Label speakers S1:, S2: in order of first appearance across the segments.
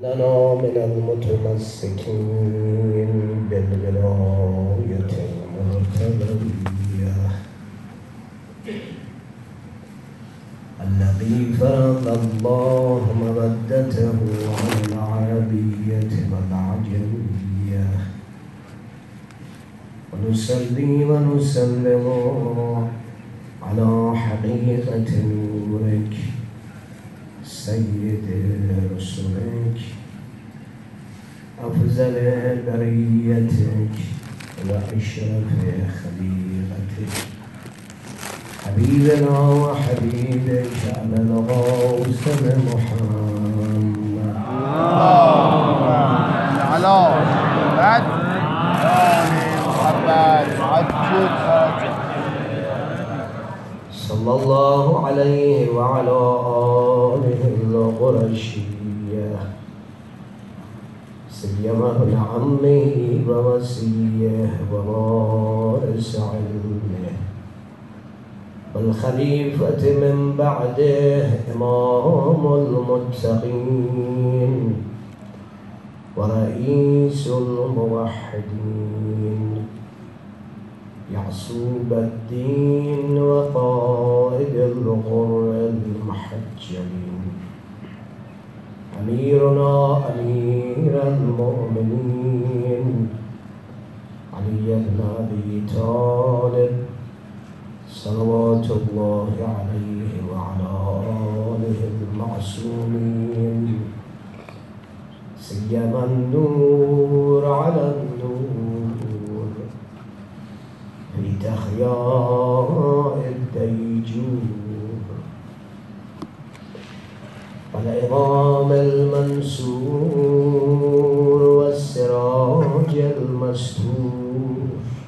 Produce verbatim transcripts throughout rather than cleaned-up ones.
S1: لنا من المتمسكين بالولاية المرتضية الذي فرض الله مودته على العربية والعجمية ونصلي ونسلم على حقيقة نورك سيد رسولك أفضل بريتك وأشرف خليقتك حبيبنا وحبيبك على الغوث محمد
S2: على بعد محمد عجل
S1: صلى الله عليه وعلى آله القرشية سيما ابن عمه ووصيه ووارث علمه والخليفة من بعده إمام المتقين ورئيس الموحدين يعصوب الدين وقائد الغر المحجلين أميرنا أمير المؤمنين علي بن أبي طالب صلوات الله عليه وعلى آله المعصومين سيما النور على النور في تخياء الديجور والإمام المنصور والسراج المستور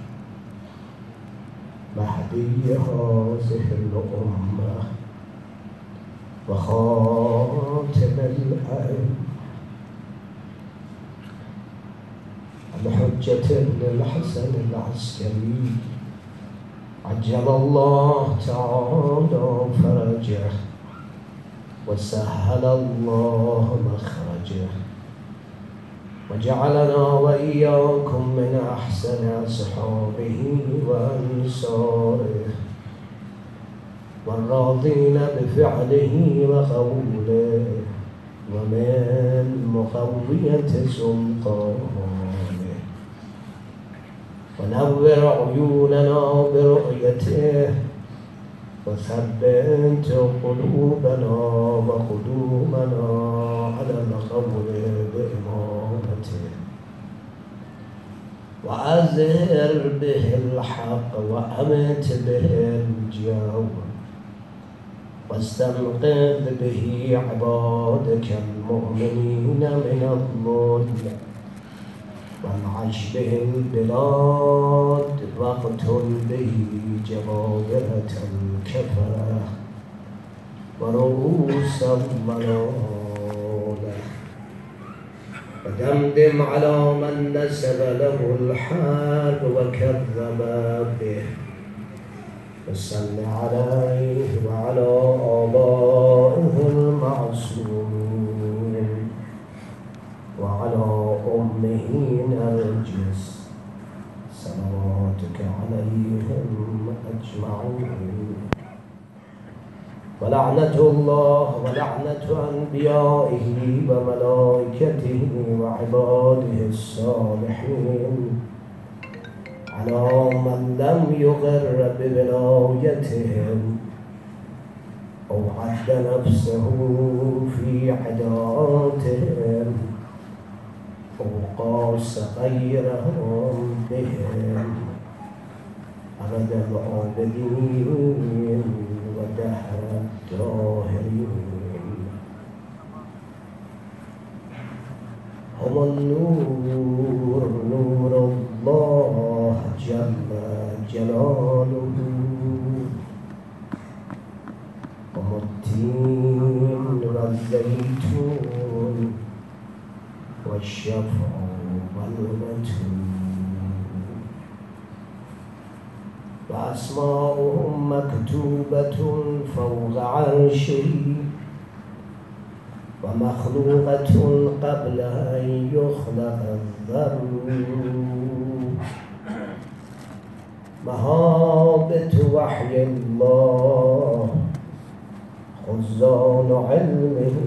S1: مهدي هذه الأمة وخاتم الأئمة الحجة بن الحسن العسكري عجل الله تعالى فرجه وسهل الله مخرجه وجعلنا وإياكم من أحسن أصحابه وأنصاره والراضين بفعله وقوله ومن مقوية سلطانه ونور عيوننا برؤيته وثبت قلوبنا وقدومنا على القول بإمامته وأزهر به الحق وأمت به الجور واستنقذ به عبادك المؤمنين من الظلم وانعش به البلاد واقتل به جبابرة الكفرة ورؤوس الملائكة ودمدم على من نسب له الحرب وكذب به وصل عليه وعلى آبائه المعصومين وعلى أمه نرجس صلواتك عليهم أجمعين ولعنة الله ولعنة أنبيائه وملائكته وعباده الصالحين على من لم يغر بولايتهم أو عد نفسه في عداتهم أو قاس غيرهم بهم أبد العابدين ودهر الداهرين هم النور نور الله جل جلاله هم التين والزيتون والشفع والمتون وأسماؤهم مكتوبة فوق عرشه ومخلوقة قبل أن يخلق الذر مهابة وحي الله خزان علمه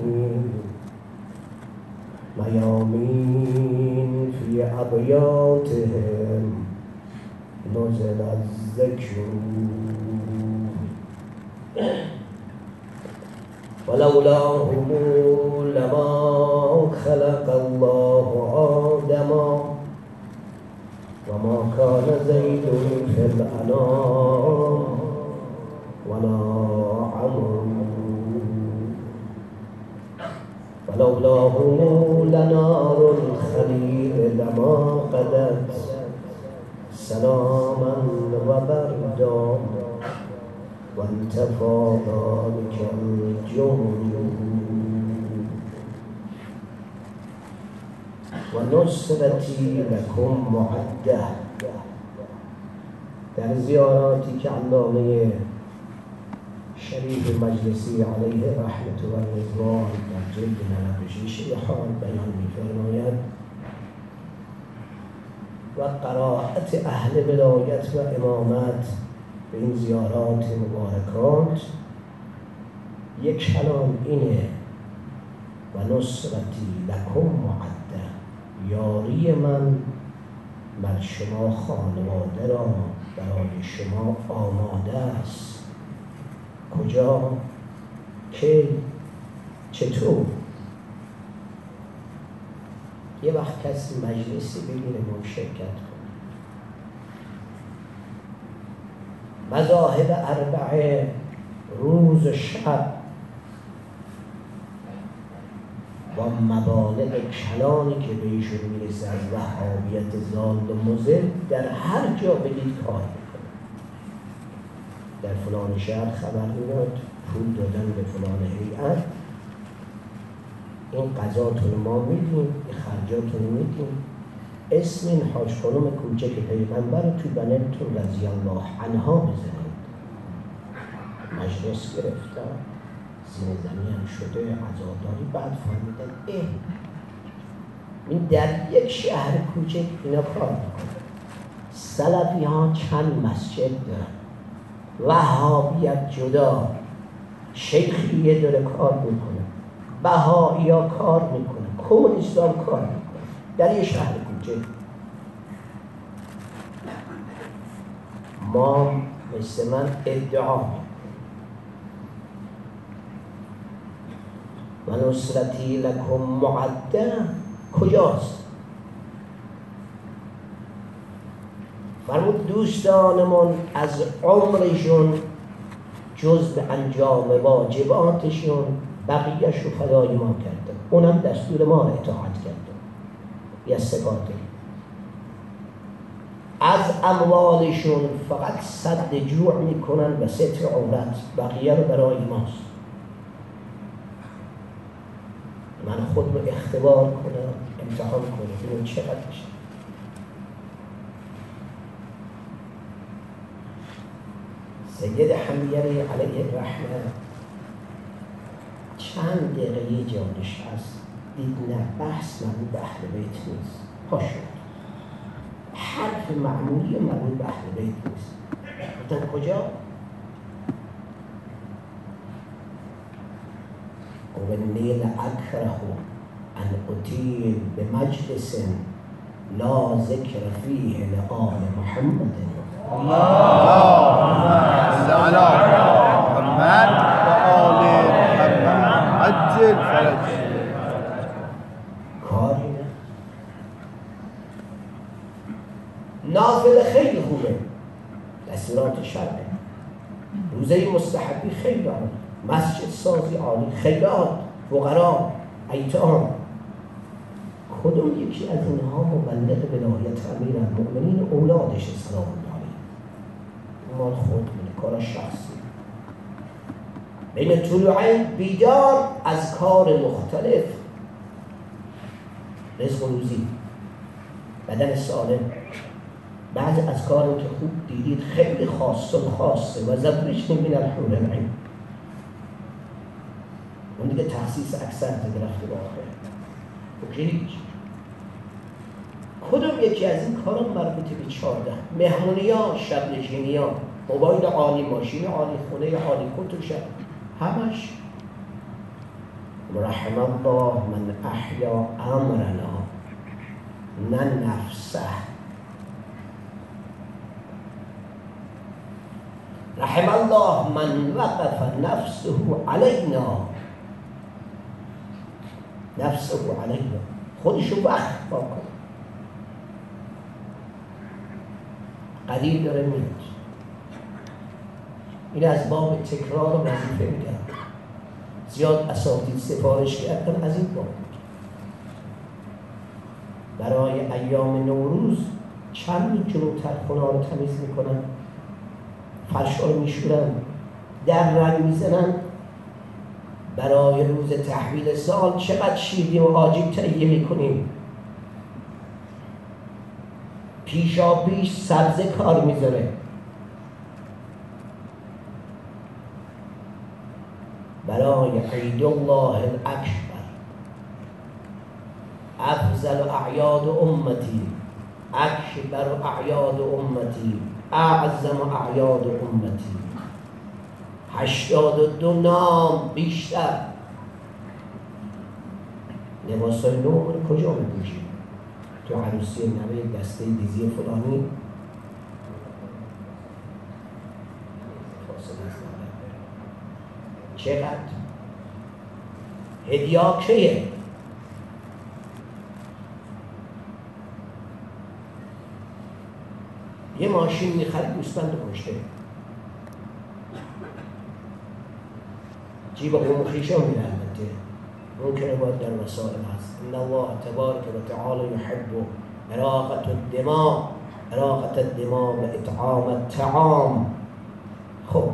S1: ميامين في أبياتهم نزل الذكر ولولاهم لما خلق الله آدم وما كان زيد في الأنام ولا عمرو ولولاهم لنار الخليل لما قدت سلاما وبردا وانتفى ذلك الجهد ونصرتي لكم معده. در زیاراتی که علامه شریف مجلسی علیه رحمت و رضوان در جلد نود و شش حال بیان می‌فرماید و قرائت اهل ولایت و امامت به این زیارات مبارکات یک کلام اینه: و نصرتی لکم معده، یاری من بر شما خانواده را برای شما آماده است. کجا؟ کی؟ چطور؟ یه وقت کسی مجلسی بگیره ما شرکت کنه، مذاهب اربعه روز و شب با مبالغ کلانی که به ایشون میرسه از وهابیت ضال و مضل در هر جا بگید کار میکنه. در فلان شهر خبر میاد پول دادن به فلان هیئت، این قضاتون ما میدیم، این خرجاتون میدیم، اسم این حاج خانم کوچک پیغمبر رو تو بنتون رضی الله عنها بزنید. مجلس گرفتن، زیر زمین هم شده عزاداری. بعد فهمیدن اه این در یک شهر کوچک اینا کار میکنه. سلفی ها چند مسجد دارن، وهابیت جدا، شیخیه داره کار میکنه، بهایی ها کار میکنه، کمونیست ها کار میکنه در یک شهر کوچک. ما مثل من ادعا میکنه و نصرتی لکم معده کجاست؟ فرمود دوستانمون از عمرشون جز به انجام واجباتشون بقیهش رو فدای ما کردن، اونم دستور ما رو اطاعت کردن. یه سکاته از اموالشون فقط سد جوع میکنن و ستر عورت، بقیه رو برای ماست. من خود رو اختبار کنم، امتحان کنم ببینم چقدر میشه. سید حمیری علیه الرحمه چند دقیقه یه جا نشست، دید نه بحث مربوط به اهل بیت نیست، پاشو حرف معمولی مربوط به اهل بیت نیست. گفتن کجا؟ و نیل اکره ان اطیل به مجلس لا ذکر فیه لآل محمد.
S2: اللهم صل على محمد و آل محمد عجل فرج.
S1: کاری نه، نافله خیلی خوبه، دستورات شرعه، روزه مستحبی خیلی عالی، مسجد سازی عالی، خیرات، فقرا، ایتام. کدوم یکی از اینها مبلغ ولایت امیرالمؤمنین اولادش سلام الله علیه؟ مال خود مونه، کار شخصی. بین طلوعین بیدار از کار مختلف، رزق و روزی، بدن سالم. بعض از کاری که خوب دیدید خیلی خاصه و خاصه و زبرش نمین الحور العین، اون دیگه تحسیس اکثر تگرفته با آخر بکریج کدوم یکی از این کارم مربوطه به چارده مهمونی ها، شب نشینی ها، موبایل عالی، ماشین عالی، خونه عالی، کن تو شب همش رحم الله من احیا امرنا نه نفسه رحم الله من وقف نفسه علینا نفسه علینا خودشو وقف با کن قدیر داره میاد این از باب تکرار و وظیفه میگم زیاد اساتید سفارش کردن از این باب برای ایام نوروز چند جلوتر خونه رو تمیز میکنن فرش رو میشورن در رنگ میزنن برای روز تحویل سال چقدر شیرینی و آجیل تهیه میکنیم پیشا پیش سبزه کار میذاره برای عید الله الاکبر افضل اعیاد امتی اکبر اعیاد امتی اعظم اعیاد امتی هشتاد و دو نام بیشتر لباسای نو رو کجا میپوشیم تو عروسی نوه دسته دیزی فلانی چقدر هدیه کیه یه ماشین میخرید گوسفند کشته جیب قوم خیشه میره البته ممکنه باید در وسائل هست ان الله تبارک و تعالی یحب اراقة الدماء اراقة الدماء و اطعام الطعام خب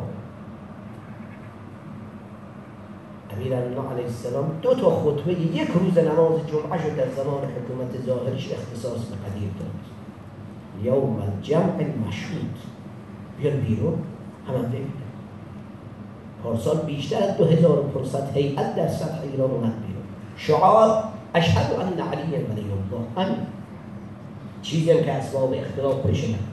S1: امیرالله علیه السلام دو تا خطبه یک روز نماز جمعه شد در زمان حکومت ظاهرش اختصاص به قدیر داد یوم الجمع المشهود بیار بیرون همه ببینن پارسال بیشتر از دو هزار و پانصد هیئت در سطح ایران اومد بیرون شعار اشهد ان علی ولی الله همین چیزی هم که اسباب اختلاف بشه نه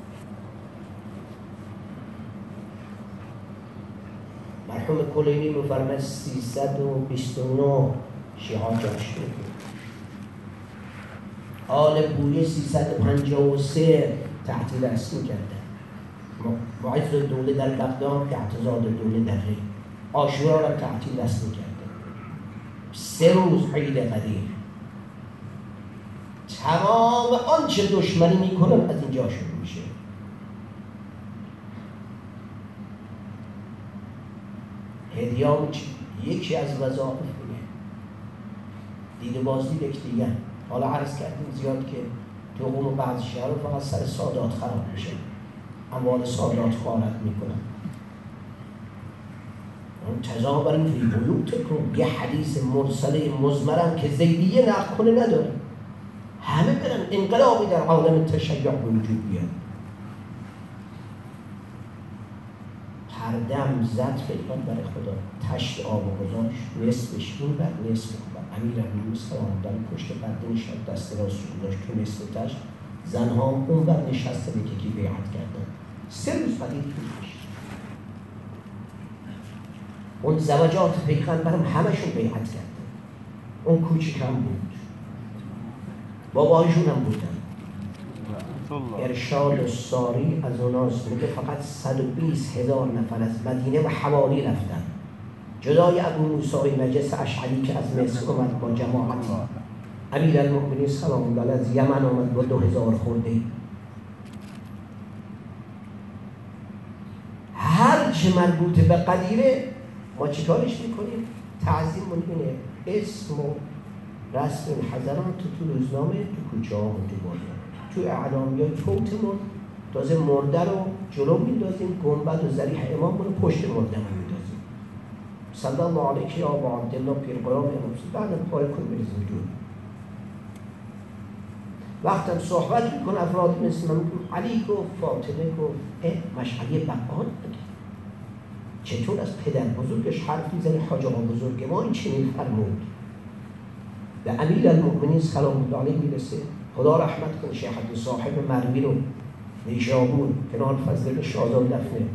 S1: مرحوم کلینی میفرماید سیصد و بیست و نه شیعه جشن بود آل بویه سیصد و پنجاه و سه تعطیل رسمی کردن معز دوله در بغداد که اعتزاد دوله در ری عاشورا را تعطیل رسمی کردن سه روز عید قدیر تمام آنچه دشمنی میکنن از اینجا شروع میشه هدیه یکی از وظایف میگه دید و بازدید یکدیگر حالا عرض کردیم زیاد که تو قوم بعضی شهر رو فقط سر سادات خراب میشه اموال سادات خارج میکنن تظاهرن فی بیوتکم یه حدیث مرسله مزمرم که زیدیه نقل کنه نداره همه برن انقلابی در عالم تشیع به وجود بیاد هر دم زد پیغمبر خدا تشت آب و گذاشت نصفش این بر نصف بر امیرالمومنین سلام در پشت پرده نشست دست راست گذاشت تو نصف تشت زنها اون بر نشسته به که بیعت کردن سه روز قدیر طول کشید اون زوجات پیغمبرم همشون بیعت کردن اون کوچیکم بود بابایشون هم بودن ارشاد ساری از اوناست میگه فقط صد و بیست هزار نفر از مدینه و حوالی رفتن جدای ابو موسی نجس اشعری که از مصر اومد با جماعتی امیرالمؤمنین سلام الله علیه از یمن اومد با دو هزار خورده هر چه مربوط به قدیره ما چیکارش میکنیم؟ تعظیم اینه اسم و رسم حضرات تو روزنامه تو کوچه ها و تو بازار تو اعلامیه فوتمون تازه مرده رو جلو میندازیم گنبد و ذریح امام رو پشت مرده رو میندازیم صلی الله علیه یا ابا عبدالله پیر قرام امام بعد پاره کن بریزیم دور وقتم صحبت میکنه افراد مثل من علی گفت فاطمه گفت اه مشعلی بقال بگه چطور از پدر بزرگش حرف میزنه؟ حاج آقا بزرگ ما این چنین فرمود. به امیرالمؤمنین سلام الله علیه میرسه. خدا رحمت کنه شیخ عبد صاحب مروی رو نیشابور کنار فضل شازان دفنه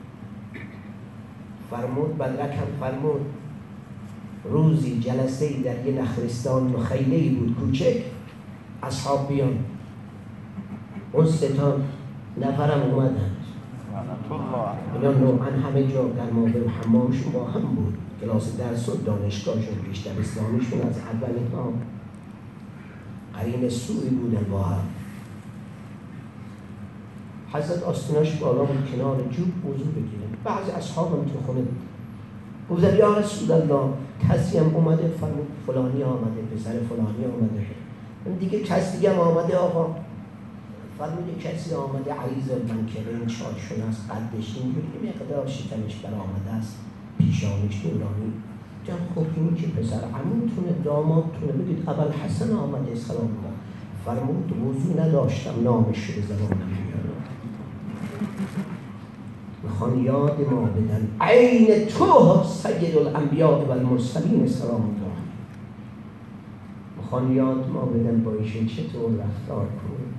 S1: فرمود. بدرک هم فرمود روزی جلسه‌ای در یه نخلستان نخیله‌ای بود کوچک، اصحاب بیان، اون سه تا نفرم اومدن اینا نوعا همه جا در موقع حمامشون با هم بود، کلاس درس و دانشگاهشون پیش دبستانیشون از اول ها قرین سوری بودن با هم. حضرت آستیناش بالا بود کنار جوب وضو بگیرن. بعضی اصحاب هم تو خونه بود. گفتن یا رسول الله کسی هم اومده؟ فرمود فلانی آمده، پسر فلانی آمده. دیگه کسی دیگه هم آمده آقا؟ فرمود کسی آمده عریض المنکبین، چارشون از قدش اینجوری مقدار شکمش برآمده است، پیشانیش دورانی. جان خب اینی که پسر عموتونه دامادتونه، بگید ابوالحسن حسن آمده سلام الله. فرمود وضو نداشتم نامش رو زبانم میارم. میخوان یاد ما بدن عین تو سید الانبیاء و المرسلین سلام الله. میخوان یاد ما بدن با ایشون چطور رفتار کنیم.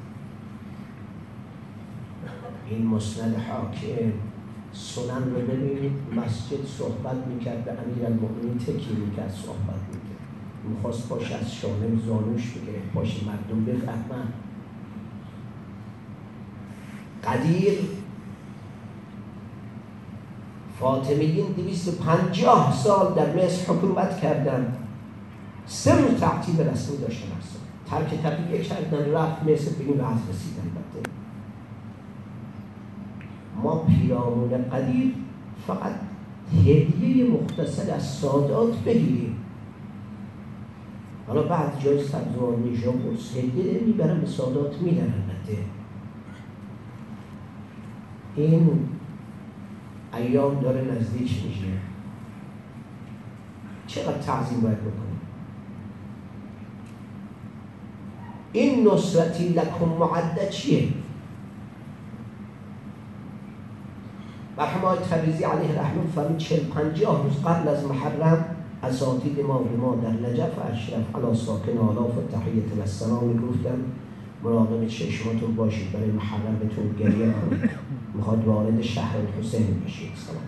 S1: این مسند حاکم سنن رو ببینید، مسجد صحبت میکرد به امیرالمؤمنین تکی میکرد صحبت میکرد، میخواست باشه از شانه زانوش بگرفت باشه مردم بفهمن. قدیر فاطمیین دویست و پنجاه سال در مصر حکومت کردن، سه روز تعطیل رسمی داشتن، اصلا ترک طبیعه کردن، رفت مصر به این وضع رسیدن. بده ما پیرامون قدیر فقط هدیه مختصر از سادات بگیریم. حالا بعد جای سبزوان نیشان برس هدیه میبرن به سادات میدن. البته این ایام داره نزدیک میشه، چقدر تعظیم باید بکنیم. این نصرتی لکم معده چیه؟ مرحوم آقای تبریزی علیه رحمه فرمود چهل پنجاه روز قبل از محرم اساتید ما به ما در نجف اشرف علی ساکن آلاف و تحیت و السلام میگفتن مراقب چشماتون باشید، برای محرم بتون گریه کنید، میخواد وارد شهر الحسین بشید. سلام.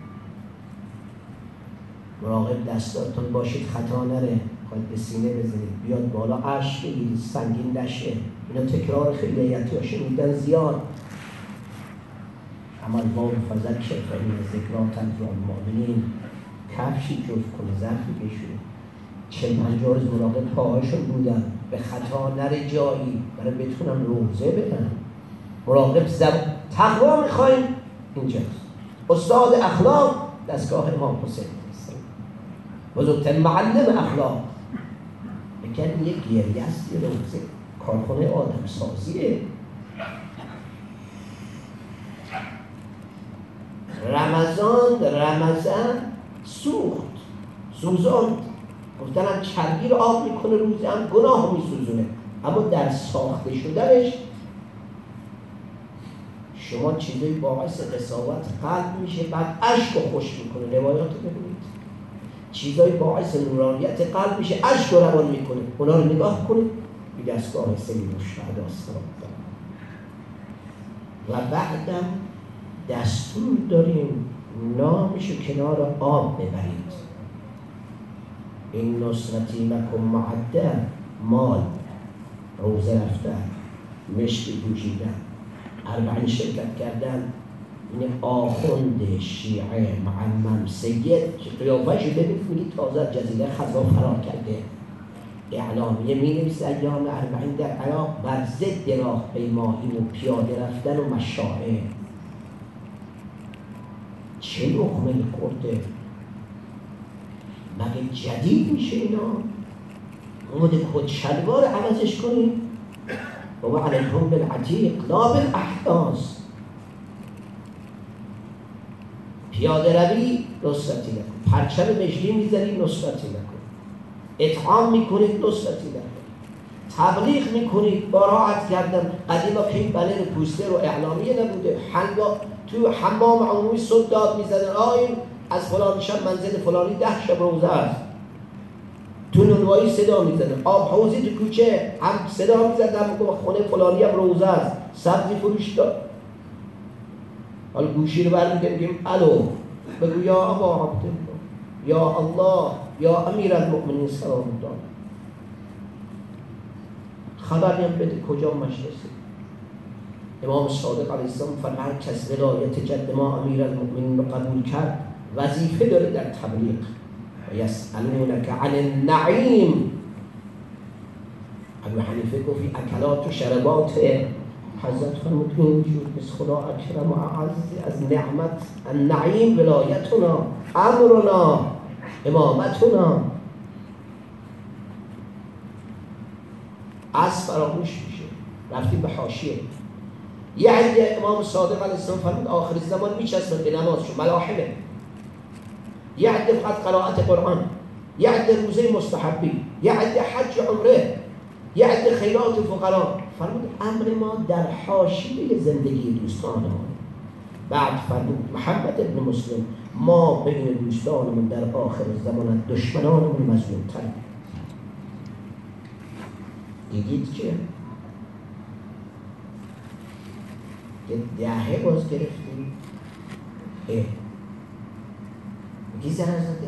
S1: مراقب دستاتون باشید خطا نره، میخواد به سینه بزنید بیاد بالا اشک بگیرید سنگین نشه. اینا تکرار خیلی ایتی هاشه میدن زیاد. اما الواو فذکر فإن الذکری تنفع المؤمنین. کفشی جفت کنه ظرفی بشوره. چهل پنجاه روز مراقب پاهاشون بودن به خطا نره جایی برای بتونم روزه بدن. مراقب زب تقوا میخوایم اینجاست. استاد اخلاق دستگاه امام حسین بزرگترین معلم اخلاق. بگن یک گریه است، یه روزه کارخانه آدم سازیه. رمضان رمضان سوخت سوزاند، گفتن چربی رو آب میکنه روزه هم گناه میسوزونه، اما در ساخته شدنش شما چیزایی باعث قساوت قلب میشه بعد اشک رو خوش میکنه. روایات رو ببینید، چیزایی باعث نورانیت قلب میشه اشک رو روان میکنه. اونا رو نگاه کنید به دستگاه سید الشهدا و بعدم دستور داریم نامشو کنار آب ببرید. این نصرتی لکم معده، مال، روزه رفتن، مشکی پوشیدن، اربعین شرکت کردن. این آخوند شیعه معمم سید که قیافه‌شو ببینید میگید تازه جزیره خزر فرار کرده. اعلامیه می‌نویسه ایام اربعین در عراق بر ضد راه پیمایی و پیاده رفتن و مشاعر. چه لقمه خورده؟ مگه جدید میشه اینا؟ اومده کت شلوار عوضش کنیم؟ و علیکم بالعتیق لا بالاحداث. پیاده روی نصرتی لکن، پرچم مشکی میزنید نصرتی لکن، اطعام میکنید نصرتی لکن. تبلیغ میکنید. بارها عرض کردم قدیما که این بنر پوستر و اعلامیه نبوده، حلوا تو حمام عمومی صبح داد میزدن آه این از فلان شب منزل فلانی ده شب روزه است. تو نونوایی صدا میزدن، آب حوضی تو کوچه هم صدا میزدن که خونه فلانی هم روزه است، سبزی فروش داد. حالا گوشی رو برمی‌داریم میگیم الو، بگو یا ابا عبدالله، یا الله، یا امیر المؤمنین سلام الله. خبری هم بده کجا مجلسه. امام صادق علیه السلام فرمود کس ولایت جد ما امیر المؤمنین رو قبول کرد وظیفه داره در تبلیغ. و یسألونک عن النعیم. ابو حنیفه گفت اکلات و شربات حضرت فرمود اینجور بس خدا اکرم و اعز از نعمت النعیم ولایتنا امرنا امامتنا. از فراموش میشه. رفتیم به حاشیه. یه عده امام صادق علیه السلام فرمود آخر زمان میچسبن به نمازشون ملاحمه. یه عده فقط قرائت قرآن، یه عده روزه مستحبی، یه عده حج عمره، یه عده خیرات فقرا. فرمود امر ما در حاشیه زندگی دوستانمون. بعد فرمود محمد ابن مسلم ما بین دوستانمون در آخر زمان دشمنانمون مظلوم تر. دیدید که یه دهه باز گرفتیم اه میگی زن زده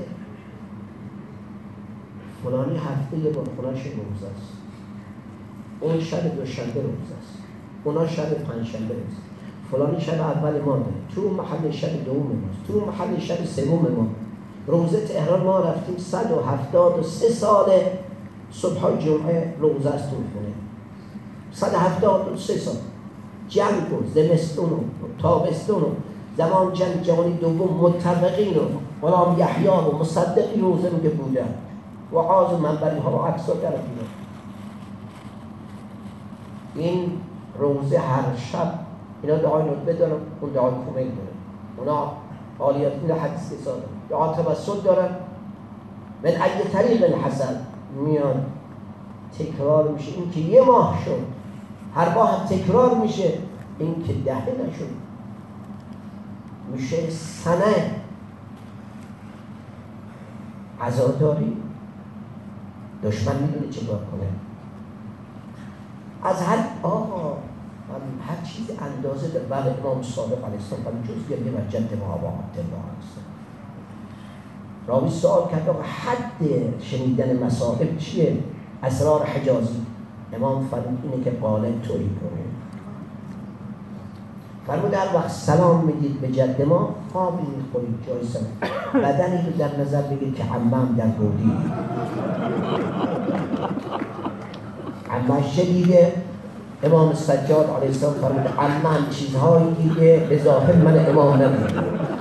S1: فلانی هفته یه بار خونهش روزه است، اون شب دوشنبه روزه است، اونا شب پنجشنبه روزه، فلانی شب اول ما داره، تو اون محل شب دوم ماست، تو اون محل شب سوم ما. روزه تهران ما رفتیم صد و هفتاد و سه ساله صبح جمعه روزه است تو خونه. صد و هفتاد و سه سال جنگ و زمستون و تابستون و زمان جنگ جهانی دوم متفقین و غلام یحیی و مصدقی روزه میگه بودن و عاز و منبری ها و عکس ها در این روزه هر شب اینا دعای نطبه دارن، اون دعای کومل دارن، اونا عالیات این حدیث ساده دعا توسط دارن. من اگه طریق حسن میان تکرار میشه. این که یه ماه شد هر ماه تکرار میشه، این که دهه نشد میشه سنه. عزاداری دشمن میدونه چه کار کنه. از هر آقا هر چیز اندازه در بعد امام صادق علیه السلام فرمود جز گریه و جد ما ابا عبدالله علیه السلام. راوی سوال کرد آقا حد شنیدن مصائب چیه؟ اسرار حجازی. امام فرمود اینه که قالب توری کنه. فرمود هر وقت سلام میدید به جد ما آبی میخورید جای سلام، بدنی رو در نظر بگید که عمم در گودی عمش دیده. امام سجاد علیه السلام فرمود عمم چیزهایی دیده به ظاهر من امام نمیده.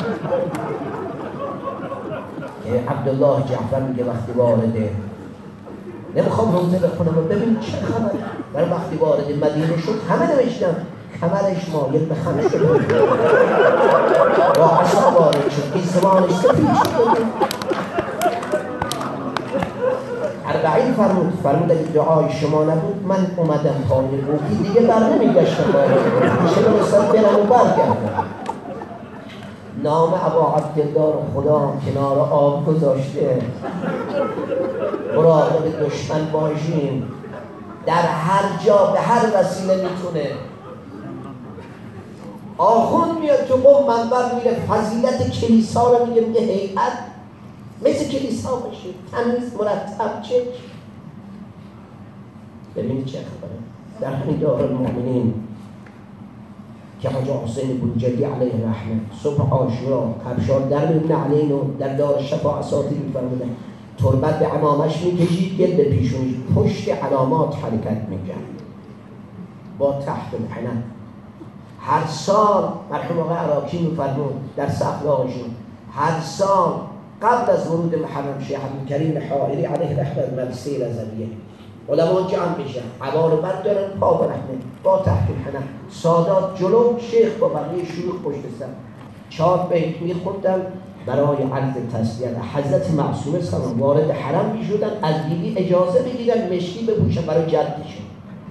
S1: عبدالله جعفر میگه وقتی وارده نمیخوام روزه بخونم و ببین چه خبر برای وقتی وارد مدینه شد همه نوشتن کمرش مایل به خم شده با عصا وارد شد ایسمانش سفید شد. اربعین فرمود فرمود اگه دعای شما نبود من اومدم پای بوکی دیگه بر نمیگشتم چه نستم برم و برگردم. نام ابا عبدالله رو خدا کنار آب گذاشته. مراقب دشمن باشیم. در هر جا به هر وسیله میتونه. آخوند میاد تو قوم منبر میره فضیلت کلیسا رو میگه، میگه هیئت مثل کلیسا باشه، تمیز مرتب چک. ببینید چه خبره در همین دارالمؤمنین که حاج حسین بروجردی علیه رحمه صبح عاشورا کفشار در ابن علین و در دار شفا اساطیر می‌فرمودن تربت به عمامش میکشید گل به پیشونیش پشت علامات حرکت میکرد با تحت الحنن. هر سال مرحوم آقای عراقی می‌فرمود در اخلاقشون هر سال قبل از ورود محرم شیخ عبدالکریم حائری علیه رحمه مدرسه رضویه علما جمع میشن عبا رو بردارن پا برهنه با تحت الحنن. سادات جلو، شیخ با بقیه شیوخ پشت سر چهار بیت میخوندن برای عرض تسلیت حضرت معصومه سلام وارد حرم می شدن، از بیبی اجازه بگیرن مشکی بپوشن برای جدشون،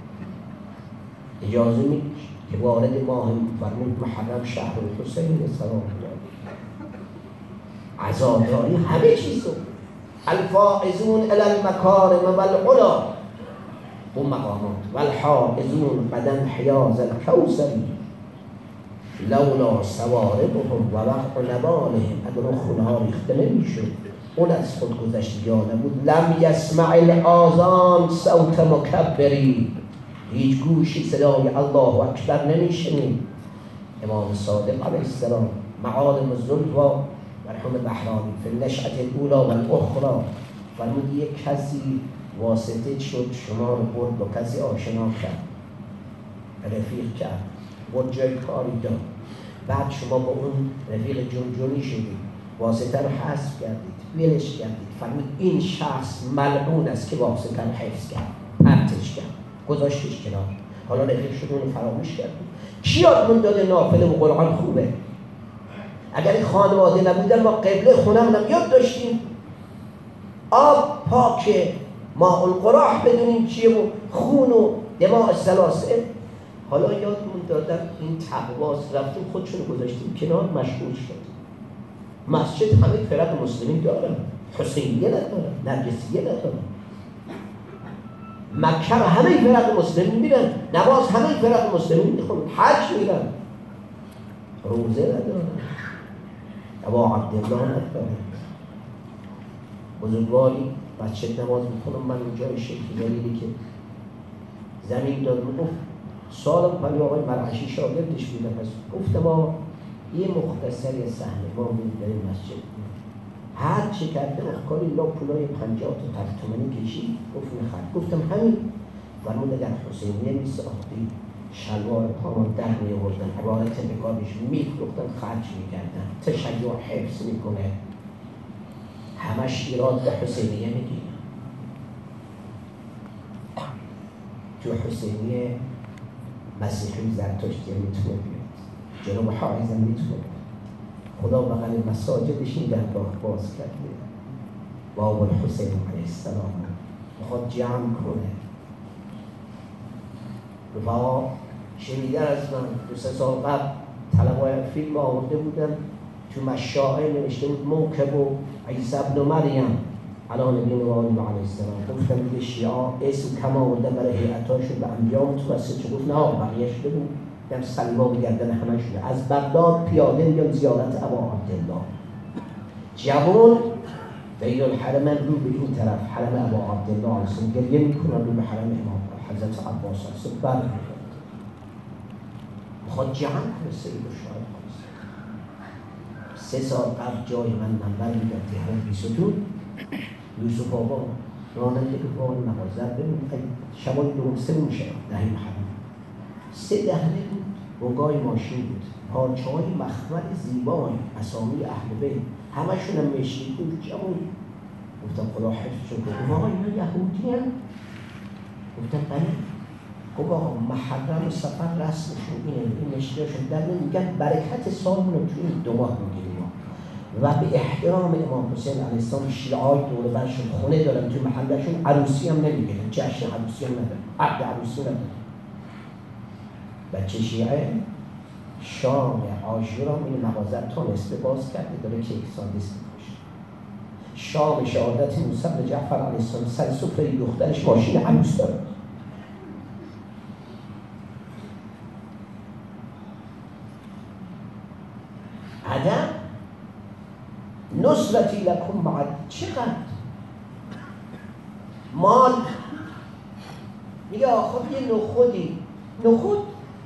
S1: اجازه می که وارد ماه فرمود محرم شهر حسین سلام عزاداری همه چیزو الفائزون الی المکارم والعلا اون مقامات والحائزون قدم حیاز الکوثری لولا سواربهم و وقع نبالهم، اگر اون خونه ها ریخته نمیشد، اون از خود گذشتگیانه بود. لم یسمع الاذان صوت مکبری، هیچ گوشی صدای الله اکبر نمیشنید. امام صادق علیه السلام معالم الزلفا مرحوم بحرانی فی النشأة الاولی و الاخری فرمود یک کسی واسطه شد شما رو برد با کسی آشنا کرد، رفیق کرد، برد جای کاری داد، بعد شما با اون رفیق جنجونی شدید، واسطه رو حذف کردید، ولش کردید، فرمود این شخص ملعون است که واسطه رو حفظ کرد، پرتش کرد، گذاشتش کنار، حالا رفیق شد اون رو فراموش کردید. کی یادمون داده نافله و قرآن خوبه؟ اگر این خانواده نبودن ما قبله خونمونم یاد داشتیم، آب پاکه، ماء القراح بدونیم چیه و خون و دماء السلاسل. حالا یادمون دادن این تقواست، رفتیم خودشون رو گذاشتیم کنار، مشغول شد. مسجد همه فرق مسلمین دارن، حسینیه ندارن، نرگسیه ندارن، مکه همه فرق مسلمین میرن، نماز همه فرق مسلمین میخونن، حج میرن، روزه ندارن، ابا عبدالله ندارن. بزرگواری بچه نماز میخونم، من اونجای شکلی دلیلی که زمین داد گفت سالم پلی آقای مرعشی شاگردش بودم، گفتم ما یه مختصری صحنه ما بود در این مسجد، هر چی کرده اخکاری لا پولای پنجاه تا تفت تومنی کشید، گفت نخرد، گفتم همین فرمود اگر حسینیه می ساختی شلوار پامان در می آوردن، عبارت نگارش میفروختن، خرج میکردن، تشیع حفظ میکنه، همش ایراد به حسینیه میگیرن. تو حسینیه مسیحی زرتشتی میتونه بیاد، جنوب حائزم میتونه بیاد. خدا بغل مساجدش این درگاه باز کرده، باب الحسین علیه السلام میخواد جمع کنه. رفاقا شنیدن از من دو سه سال قبل طلبای فیلم آورده بودن، تو مشاعر نوشته بود موکب و عیسی ابن مریم علی نبی و آله علیه السلام. گفتم دیگه شیعه اسم کم آورده برای هیئتاشون به انبیا متوسط شد، گفت نه بقیه شده بود دم سلیما بگردن همه شده. از بغداد پیاده میان زیارت ابا عبدالله، جوان بین الحرم رو به این طرف حرم ابا عبدالله علیه السلام گریه میکنن، رو به حرم امام حضرت عباس علیه السلام برمی‌گردن، میخواد جمع کنه سید و شاهد. سه سال قبل جای من منبر میدم تهران بیستون، یوسف آقا راننده که بار نوازر بمون شبای دوم سه میشه دهی محرم، سه دهنه بود، رنگای ماشین بود، پارچه های مخمل زیبای اسامی اهل بیت، همشون هم مشکی بود جوان. گفتم خدا حفظشون کنه. گفت آقا اینا یهودی هم؟ گفتم بله. گفت آقا محرم سفر رسمشون اینه، این مشکلشون در میگن برکت سالمون رو تو این دو ماه میگیریم و به احترام امام حسین علیه السلام شیعه‌های دور برشون خونه دارن تو محلشون، عروسی هم نمیگیرن، جشن عروسی هم ندارن، عقد عروسی ندارن. بچه شیعه شام عاشورا این مغازه تا نصف باز کرده داره کیک ساندویچ می‌فروشه. شام شهادت موسی بن جعفر علیه السلام سر سفره دخترش ماشین عروس داره. عدم نصرتی لکم مع چقدر مال میگه آخه یه نخودی نخود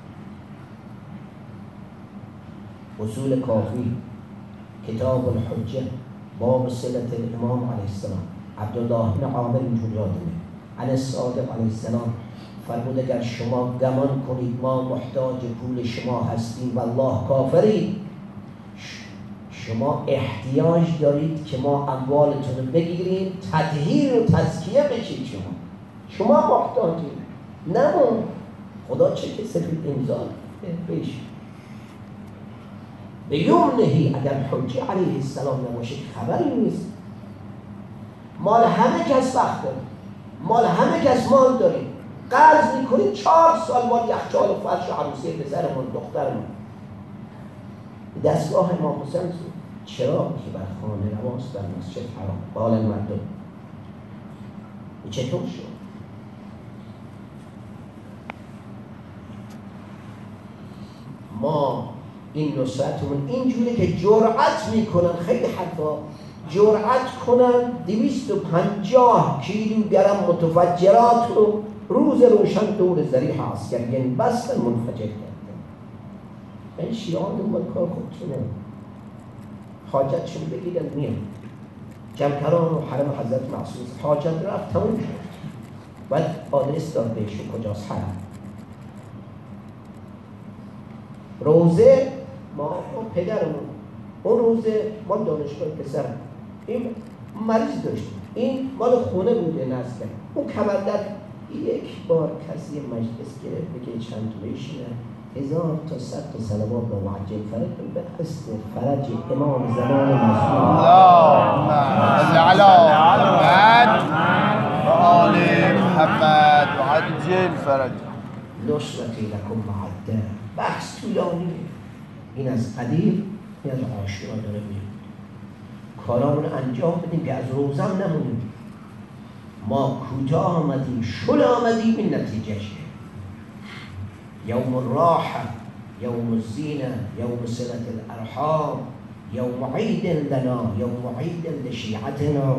S1: اصول کافی کتاب الحجه باب صلت الامام علیه السلام عبدالله بن عامر اینجور یادمه عن الصادق علیه السلام فرمود اگر شما گمان کنید ما محتاج پول شما هستیم والله کافرید، شما احتیاج دارید که ما اموالتون رو بگیریم تطهیر و تزکیه بشید، شما شما محتاجید، نمون. خدا چه که سفید امضا بهش به یمنهی اگر حجه علیه السلام نباشه خبری نیست. مال همه کس وقت داریم، مال همه کس مال داریم، قرض میکنیم چهار سال ما یخچال و فرش و عروسی پسرمون دخترمون. دستگاه امام حسین چراغی که بر خانه نماز در مسجد حرام بال مردم چطور شد؟ ما این نصرتمون اینجوری که جرأت میکنن، خیلی حرفا جرأت کنن دویست و پنجاه کیلوگرم متفجرات رو روز روشن دور ذریح عسکریین بستن منفجر کردن. این شیعان دنبال کار خودتونه، حاجتشون بگیرن میان. جمکران و حرم حضرت معصوم حاجت رفت تموم شد، باید آدرس داد بهشون کجاست حرم. روزه ما پدرمون اون روزه ما دانشگاه پسر این مریض داشتیم، این مال خونه بوده نزد اون کمردر یک بار کسی مجلس گرفت بگه چند تا بشینه هزار تا صد تا صلوات به معجل فرج به قصد فرج امام زمان مظلوم
S2: اللهم صل علی محمد و آل محمد و عجل فرج.
S1: نصرتی لکم معده. بحث طولانیه، این از قدیر این از عاشورا داره میاد. کارامون انجام بدیم که از روزم نمونیم. ما کوتاه آمدیم، شل آمدیم، این نتیجهشه. یوم الراحه، یوم الزینه، یوم صلة الارحام، یوم عید لنا، یوم عید لشیعتنا.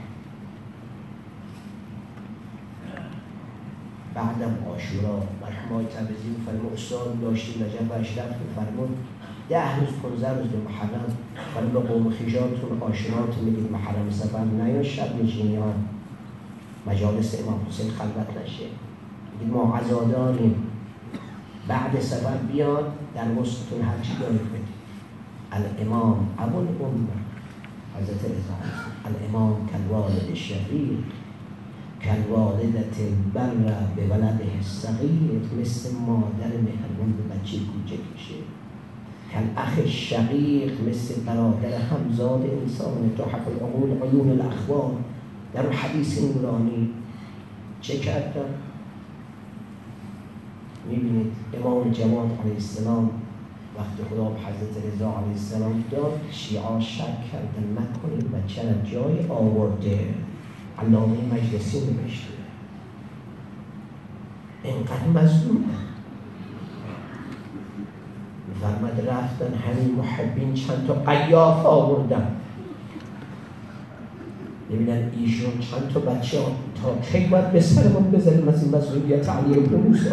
S1: بعدم عاشورا مرحوم تبریزی فرمود استاد داشتیم نجف و اشرف فرمود ده روز پانزده روز به محرم فرمود به قوم خویشاتون آشناتون میگید محرم سفر نیاین شب نشینیان مجالس امام حسین خلوت نشه، میگید ما عزاداریم بعد سفر بیاد در وسطتون هر چی دارید بدید. الامام ابو الامه حضرت رضا الامام کالوالد الشقیق کالوالدة البر به ولده الصغیر، مثل مادر مهربون به بچه کوچکشه. کالاخ شقیق، مثل برادر همزاد انسان. تحف العقول عیون الاخبار. در حدیث نورانی چه کردن؟ میبینید امام جواد علیه السلام وقتی خدا به حضرت رضا علیه السلام داد شیعه شک کردن نکنید بچه را جای آورده. علامه مجلسی نوشته اینقدر مظلوم فرمد رفتن همین محبین چند تا قیاف آوردن ببینن ایشون چند تا بچه تا کی باید به سرمون بزنیم از این مسئولیت علی ابن موسی.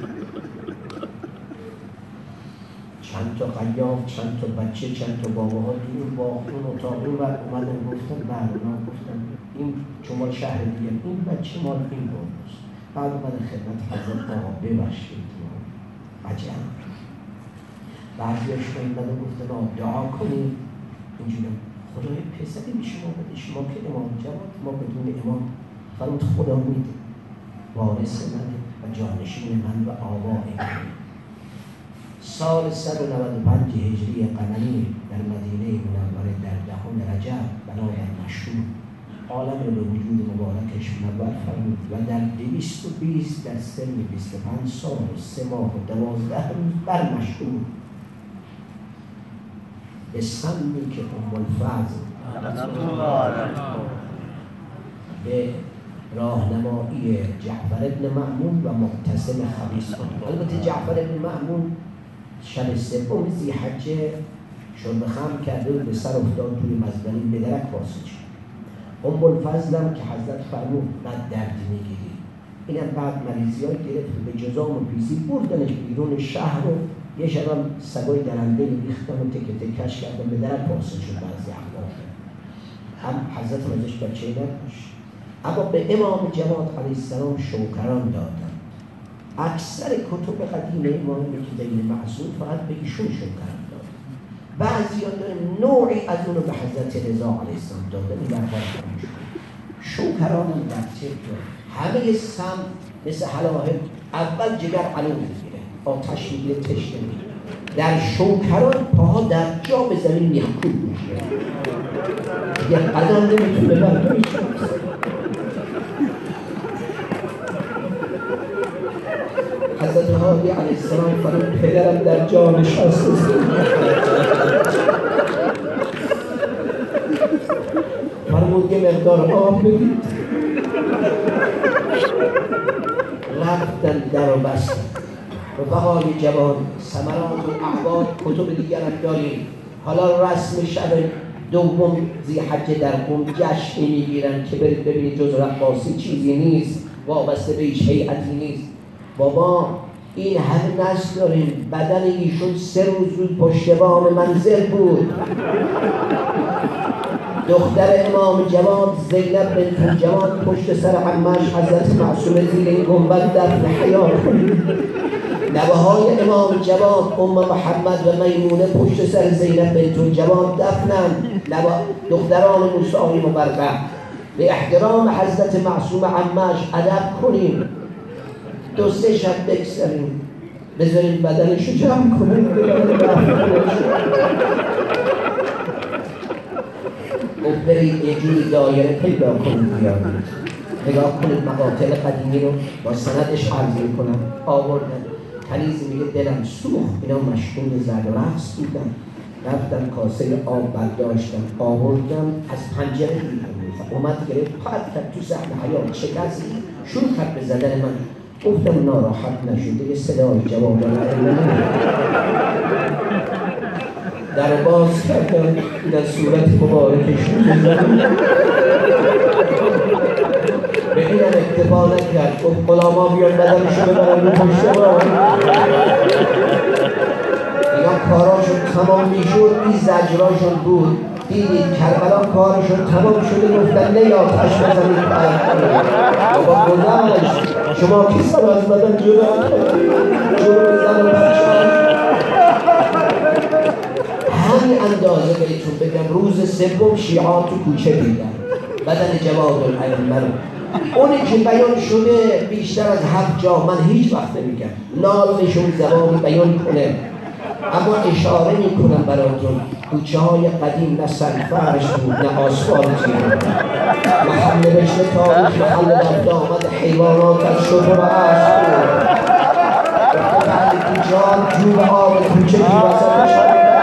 S1: چند تا قیاف، چند تا بچه، چند تا باباها دور با اون اتاق اون ور اومدن گفتن برنا گفتن این چون شهر دیگه این بچه مال این باباست. بعد اومدن خدمت حضرت آقا ببخشید عجب. بعضیاشون اومدن گفتن آقا دعا کنید اینجوری خدای پسری به شما بده، شما که امام جواد ما بدون امام فرمود خدا میده وارث منه و جانشین من و آقا من. سال صد و نود و پنج هجری قمری در مدینه منوره در دهم رجب بنابر مشهور عالم رو به وجود مبارکش منور فرمود و در دویست و بیست در سن بیست و پنج سال و سه ماه و دوازده روز بر مشهور به سمی که ام الفضل به راهنمایی جعفر ابن مأمون و معتصم خبیث بود. البته جعفر ابن مأمون شب سوم ذی‌حجه شرب خمر کرده و به سر افتاد توی مزبله به درک واسه شد. ام الفضل هم که حضرت فرمود بعد درد میگیری اینم بعد مریضی ها گرفت به جزام و پیسی بردنش بیرون شهر و یه شب هم سگای درنده ریختن و تک تکش کردن به درک واسه شد. بعضی اخبار هم حضرت ازش بچه نداشت اما به امام جواد علیه السلام شوکران دادن. اکثر کتب قدیم امام بین معصوم فقط به ایشون شوکران دادن. بعضی ها داره نوعی از اونو به حضرت رضا علیه السلام دادن. این برقرار کنش شوکران هم در چه همه سم مثل حلاهب اول جگر علوم میگیره آتش میگیره تشنه میگیره در شوکران پاها در جا به زمین میخکوب میشه، یه قدم نمیتونه برداشت. حضرت هادی علیه السلام فرمود پدرم در جا نشسته فرمود یه مقدار آب بدید. رفتن در و بستن. رفقای جوان، ثمرات و اعباد کتب دیگر هم داریم. حالا رسم شب دوم ذی‌حجه در قم جشنی میگیرن که برید ببینید جز رقاصی چیزی نیست، وابسته به هیچ هیئتی نیست. بابا این همه نسل داریم. بدن ایشون سه روز روز پشت بام منزل بود. دختر امام جواد زینب بنت جواد پشت سر عمه‌اش حضرت معصومه زیر این گنبد دفن حیات. نوه‌های امام جواد ام محمد و میمونه پشت سر زینب بنت جواد دفنن. دختران موسی مبرقه. به احترام حضرت معصومه عمه‌اش ادب کنیم. دو سه شب بگذاریم، بذاریم بدنشو جمع کنیم. گفت برید یه جوری دایره پیدا کنید بیارید. نگاه کنید مقاتل قدیمی رو با سندش عرض میکنم. آوردن. کنیزی میگه دلم سوخت، اینا مشغول زد و رقص بودن. رفتم کاسه آب برداشتم آوردم، از پنجره دیدم اومد گرفت پرت کرد تو صحن حیات، شکست شروع کرد به زدن من. گفتم ناراحت نشده، یه صدای جواب دادم. در باز کردم در صورت مبارکشون بزنم. به اینم اکتفا نکرد، گفت غلاما بیان بدنشو ببرن رو پشت بار. اینا کاراشون تمام میشد، این زجراشون بود. دیدید کربلا کارشون تمام شده، گفتن نه آتش بزنید بابا گذشت. شما کی سر از بدن جدا جلو بزن و بچان. همین اندازه بهتون بگم روز سوم شیعات تو کوچه دیدن بدن جواد الائمه رو. اونی که بیان شده بیشتر از هفت جا، من هیچ وقت نمیگم لال نشون زبانی بیان کنه، اما اشاره میکنم براتون. کوچه های قدیم نه سنگفرش بود نه آسفالتی بود. محل نوشته تاریخ، محل رفت آمد حیوانات از شتر و اسب بود. بعد کوچه ها جوب آب کوچه که وسطش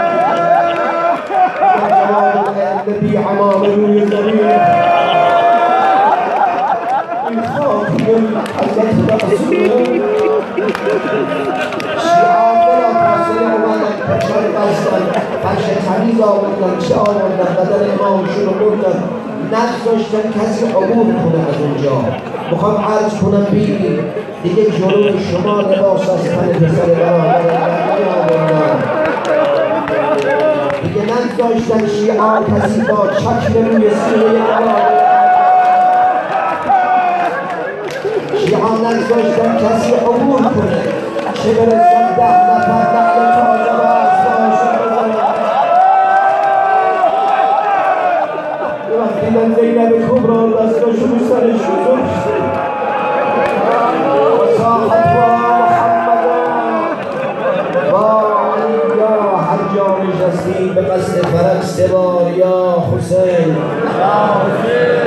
S1: جواب بی عمام روی زمین. این خاک دل حضرت رسول شیعان بلا فاصله اومدن، پشت بستن، فرش تمیز آوردن، چه آوردن، بدن امامشون رو بردن، نگذاشتن کسی عبور کنه از اونجا. میخوام عرض کنم ببینید دیگه جلوی شما لباس از تن پسر برادر آوردن، دیگه نگذاشتن شیعان کسی با چکر روی سینه برادر، شیعان نگذاشتن کسی عبور کنه، چه برسن ده نفر نقل تازه و اسباشون بزنن. وقتی من زینب کبرا دستاشو رو سرش گذاشت صاحب با محمد با علی یا هر جا نشستی به قصد فرق سوار یا حسین یا حسین